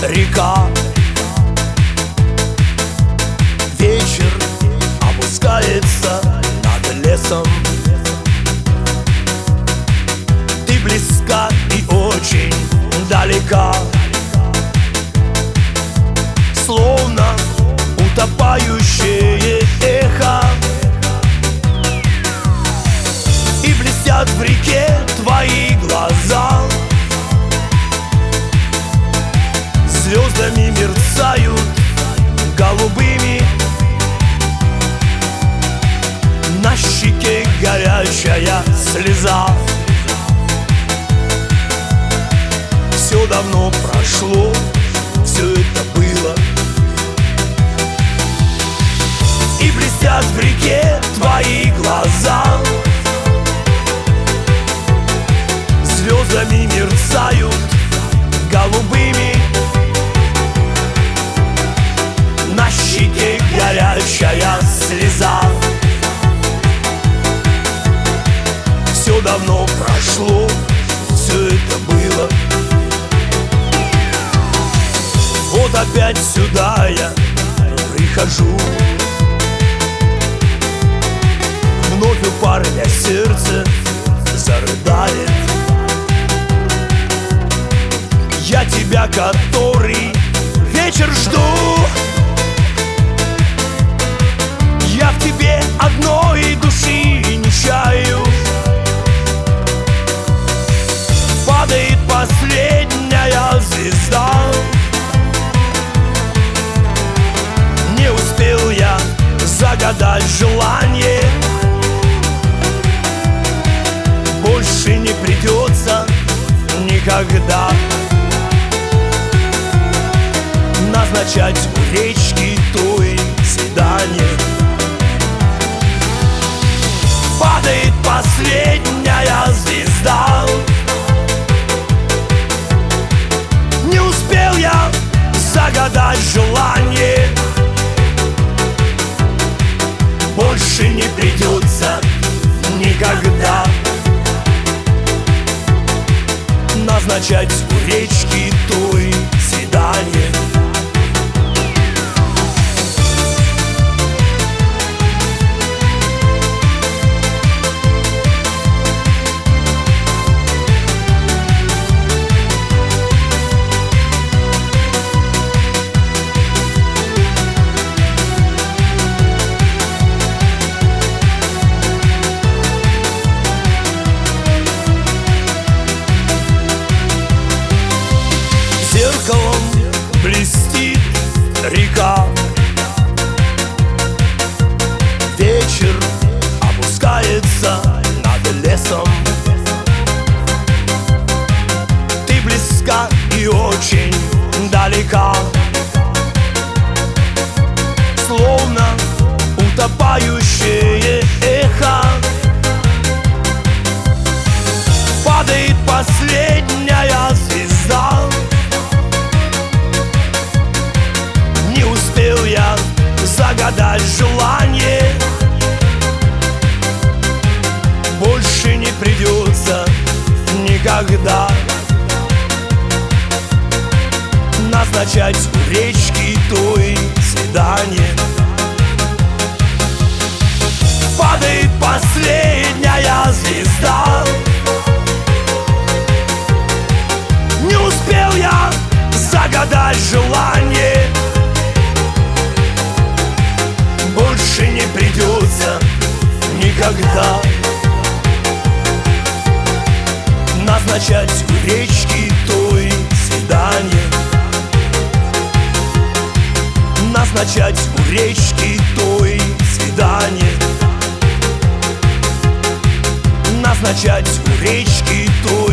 река. Вечер опускается над лесом. Ты близка и очень далека, словно утопающее эхо. И блестят в реке твои глаза, звездами мерцают голубыми. На щеке горячая слеза. Все давно прошло, все это было. И блестят в реке твои глаза, звездами мерцают голубыми. На щеке горячая слеза. Все давно прошло, все это было. Вот опять сюда я прихожу. Вновь у парня сердце зарыдает. Я тебя который вечер жду. Я в тебе одной души не чаю. Падает последняя звезда. Не успел я загадать желание. Больше не придется никогда назначать у речки той свидание. Падает последняя звезда. Не успел я загадать желание. Больше не придется никогда назначать у речки той свидание. Зеркалом блестит река. Вечер опускается над лесом. Ты близка и очень далека, словно утопающее эхо. Падает последняя звезда. Не успел я загадать желание. Больше не придется никогда назначать у речки той свидание. Падает последняя звезда. Не успел я загадать желание. Больше не придется никогда назначать у речки той свидание. Назначать у речки той свидание. Назначать у речки той